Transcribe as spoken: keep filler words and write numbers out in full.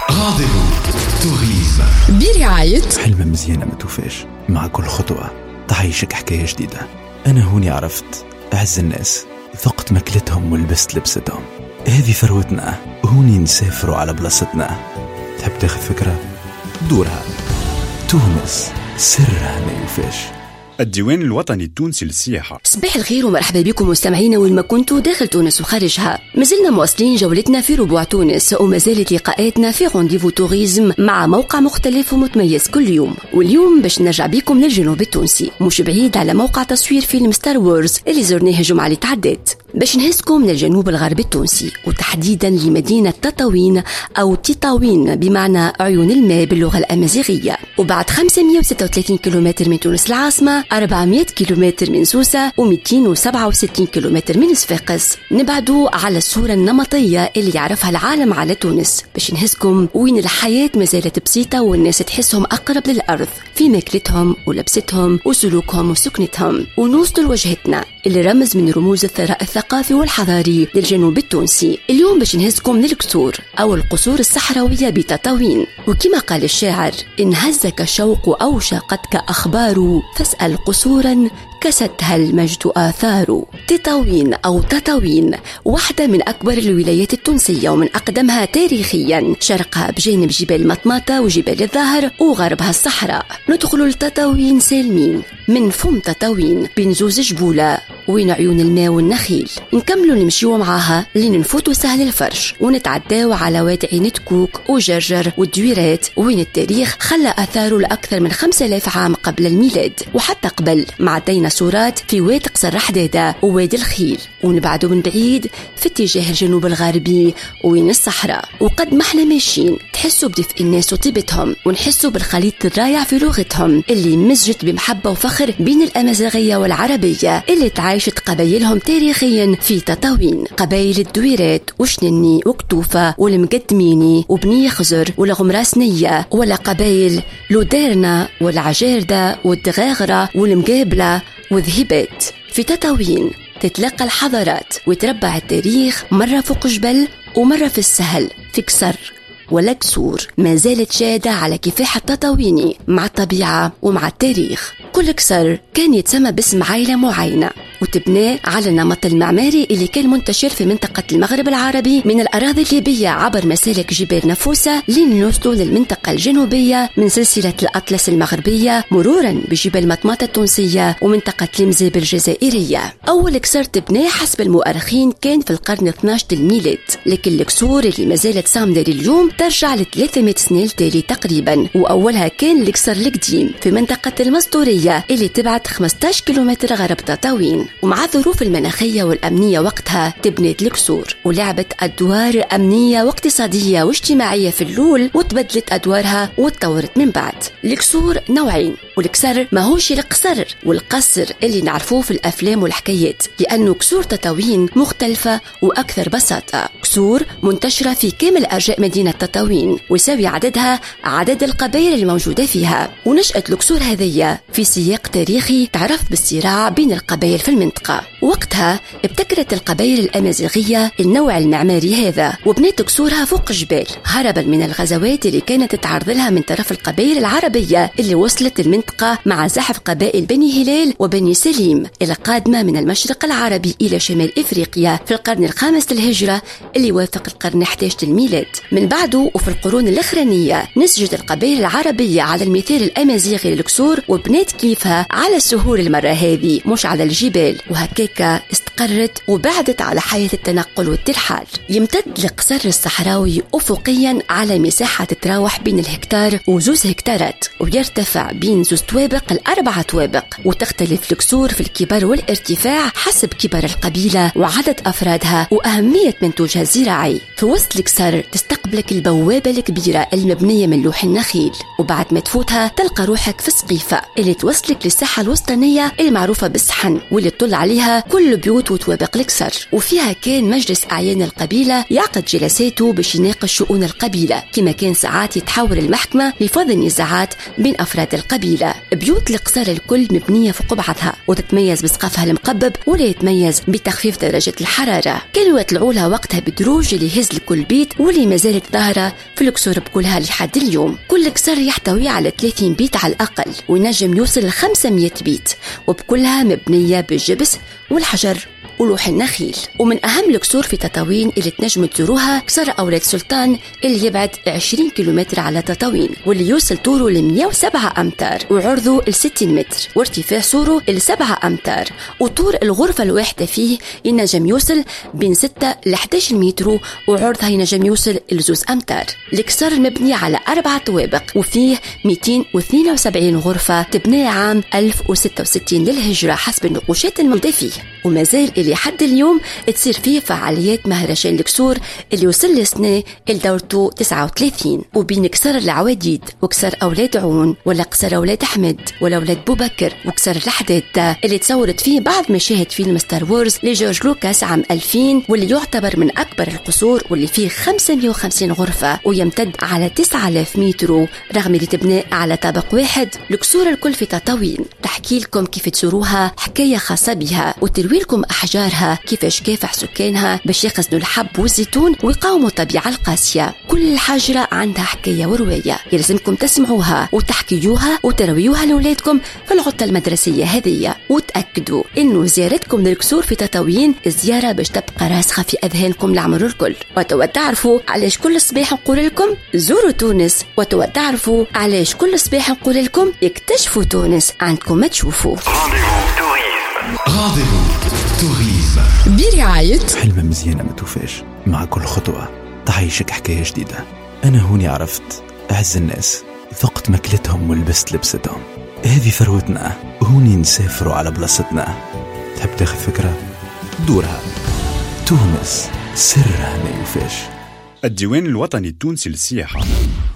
غاضب توريزم برعاية حلمة مزيانة ما توفاش، مع كل خطوة تعيشك حكاية جديدة. أنا هوني عرفت أعز الناس، ذقت ماكلتهم ولبست لبستهم. هذه ثروتنا، هوني نسافروا على بلاصتنا. تحب تاخذ فكرة؟ دورها. تونس سرها ما يوفاش. الديوان الوطني التونسي للسياحة. صباح الخير ومرحبا بكم مستمعينا وين ما كنتوا داخل تونس وخارجها. مازلنا مواصلين جولتنا في ربوع تونس، وما زالت لقاءاتنا في رونديفو توريزم مع موقع مختلف ومتميز كل يوم. واليوم باش نرجع بكم للجنوب التونسي، مش بعيد على موقع تصوير فيلم ستار وورز اللي زرناه الجمعة اللي تعدت، باش نهزكم للجنوب الغربي التونسي وتحديدا لمدينة تطاوين أو تطاوين بمعنى عيون الماء باللغة الأمازيغية. وبعد خمسمائة وستة وثلاثين كيلومتر من تونس العاصمة، أربعمائة كيلومتر من سوسة، ومئتين وسبعة وستين كيلومتر من صفاقس، نبعدوا على الصورة النمطية اللي يعرفها العالم على تونس، باش نهزكم وين الحياة ما زالت بسيطة والناس تحسهم أقرب للأرض في ماكلتهم ولبستهم وسلوكهم وسكنتهم. ونوصل لوجهتنا اللي رمز من رموز الثراء الثقافي والحضاري للجنوب التونسي. اليوم باش نهزكم للكسور أو القصور الصحراوية بتطاوين. وكما قال الشاعر: إن هزك الشوق أو شاقتك أخبار، فاسأل قصورا كستها المجد آثار. تطاوين أو تطاوين واحدة من أكبر الولايات التونسية ومن أقدمها تاريخيا، شرقها بجانب جبال مطماطة وجبال الظاهر وغربها الصحراء. ندخل لتطاوين سالمين من فم تطاوين بين زوز جبولة وين عيون الماء والنخيل. نكملوا نمشيوا معاها لين نفوتوا سهل الفرش ونتعداو على واد عين تكوك وجرجر والدويرات، وين التاريخ خلى أثاره لأكثر من خمسة آلاف عام قبل الميلاد، وحتى قبل مع الديناصورات في واد قصر حدادة وواد الخيل. ونبعدوا من بعيد في اتجاه الجنوب الغربي وين الصحراء. وقد ما احنا ماشيين تحسوا بدفء الناس وطيبتهم، ونحسوا بالخليط الرائع في لغتهم اللي مزجت بمحبة وفخر بين الأمازيغية والعربية اللي تعايشت قبائلهم تاريخيا في تطاوين. قبائل الدويرات وشنني وكتوفة والمقدميني وبني خزر والغمراسنية، ولا قبائل لوديرنا والعجاردة والدغاغرة والمقابلة وذهبات. في تطاوين تتلقى الحضارات ويتربع التاريخ مرة فوق جبل ومرة في السهل في كسر ولا كسور، ما زالت شادة على كفاح التطاويني مع الطبيعة ومع التاريخ. كل كسر كان يتسمى باسم عائلة معينة وتبنى على النمط المعماري اللي كان منتشر في منطقة المغرب العربي من الأراضي الليبية عبر مسالك جبال نفوسة لين نوصلوا للمنطقة الجنوبية من سلسلة الأطلس المغربية مرورا بجبال مطماطة التونسية ومنطقة المزاب الجزائرية. أول كسر تبنى حسب المؤرخين كان في القرن اثني عشر الميلاد، لكن الكسور اللي ما زالت صامدة لليوم ترجع ل ثلاثمائة سنة التالي تقريبا، وأولها كان الكسر القديم في منطقة المسطورية اللي تبعد خمسة عشر كيلومتر غرب تطاوين. ومع الظروف المناخية والأمنية وقتها تبنيت الكسور ولعبت أدوار أمنية واقتصادية واجتماعية في الأول، وتبدلت أدوارها وتطورت من بعد. الكسور نوعين، والكسر ما هوش القصر والقصر اللي نعرفوه في الأفلام والحكايات، لأنه كسور تطاوين مختلفة وأكثر بساطة. كسور منتشرة في كامل أرجاء مدينة تطاوين ويساوي عددها عدد القبائل الموجودة فيها. ونشأت الكسور هذه في سياق تاريخي تعرف بالصراع بين القبائل في المنطقة. وقتها ابتكرت القبائل الأمازيغية النوع المعماري هذا وبنت كسورها فوق جبال هربا من الغزوات اللي كانت تتعرض لها من طرف القبائل العربية اللي وصلت المنطقة مع زحف قبائل بني هلال وبني سليم القادمة من المشرق العربي إلى شمال إفريقيا في القرن الخامس للهجرة اللي وافق القرن أحد عشر الميلاد. من بعده وفي القرون الأخرانية نسجت القبائل العربية على المثال الأمازيغي للكسور وبنات كيفها على السهول المرة هذه مش على الجبال، وهكاك استقرت وبعدت على حياة التنقل والترحال. يمتد القصر الصحراوي أفقيا على مساحة تتراوح بين الهكتار وزوز هكتارات، ويرتفع بين زوز توابق الأربعة توابق، وتختلف الكسور في الكبر والارتفاع حسب كبر القبيلة وعدد أفرادها وأهمية منتوجها الزراعي. في وسط الكسر تستقبلك البوابة الكبيرة المبنية من لوح النخيل، وبعد ما تفوتها تلقى روحك في سقيفة اللي توصلك للساحة الوسطانية المعروفة بالسحن واللي تطل عليها كل البيوت وتوابق الكسر، وفيها كان مجلس أعيان القبيلة يعقد جلساته باش يناقش شؤون القبيلة، كما كان ساعات يتحول المحكمة لفض النزاعات بين أفراد القبيلة. بيوت القصر الكل مبنية فوق بعضها وتتميز بسقفها المقبب ولا يتميز بتخفيف درجة الحرارة. كانوا يطلعولها وقتها بالدروج اللي يهز لكل بيت واللي ما زالت ظاهرة في القصور بكلها لحد اليوم. كل قصر يحتوي على ثلاثين بيت على الأقل، وينجم يوصل ل خمسمائة بيت، وبكلها مبنية بالجبس والحجر ولوح النخيل. ومن أهم القصور في تطاوين اللي تنجموا تزوروها قصر أولاد سلطان اللي يبعد عشرين كيلومتر على تطاوين، واللي يوصل طوله ل مئة وسبعة أمتار وعرضه ل ستين متر وارتفاع سوره ل سبعة أمتار، وطول الغرفة الواحدة فيه ينجم يوصل بين ستة ل إحدى عشر متر وعرضها ينجم يوصل ل زوز أمتار. القصر مبني على أربعة طوابق وفيه مئتين واثنين وسبعين غرفة تبنى عام ألف وستة وستين للهجرة حسب النقوشات الموجودة فيه، وما زال اللي حد اليوم تصير فيه فعاليات مهرجان القصور اللي وصل لسنة لدورته تسعة وثلاثين. وبين قصر العواديد وقصر أولاد عون ولا قصر أولاد أحمد ولا أولاد بوبكر وقصر الحداد اللي تصورت فيه بعض مشاهد فيلم ستار وورز لجورج لوكاس عام ألفين، واللي يعتبر من أكبر القصور واللي فيه خمسمائة وخمسين غرفة ويمتد على تسعة آلاف متر رغم اللي تبنى على طابق واحد. القصور الكل في تطاوين تحكي لكم كيف تزوروها حكاية خاصة بها وتروي لكم أحجارها كيفاش كافح سكانها باش يخزنوا الحب والزيتون ويقاوموا الطبيعة القاسية. كل حجرة عندها حكاية ورواية يلزمكم تسمعوها وتحكيوها وترويوها لأولادكم في العطلة المدرسية هذه. وتأكدوا إنه زيارتكم للقصور في تطاوين زيارة باش تبقى راسخة في أذهانكم العمر الكل. وتود تعرفوا علاش كل صباح نقول لكم زوروا تونس، وتود تعرفوا علاش كل صباح نقول لكم اكتشفوا تونس عندكم ما تشوفوا. رانديفو توريزم برعاية حلمة مزيانة ما توفاش، مع كل خطوة تعيشك حكاية جديدة. أنا هوني عرفت أعز الناس، ذقت ماكلتهم ولبست لبستهم. هذه ثروتنا، هوني نسافروا على بلاصتنا. تحب تاخذ فكرة؟ دورها. تونس سرها ما يوفاش. الديوان الوطني التونسي للسياحة.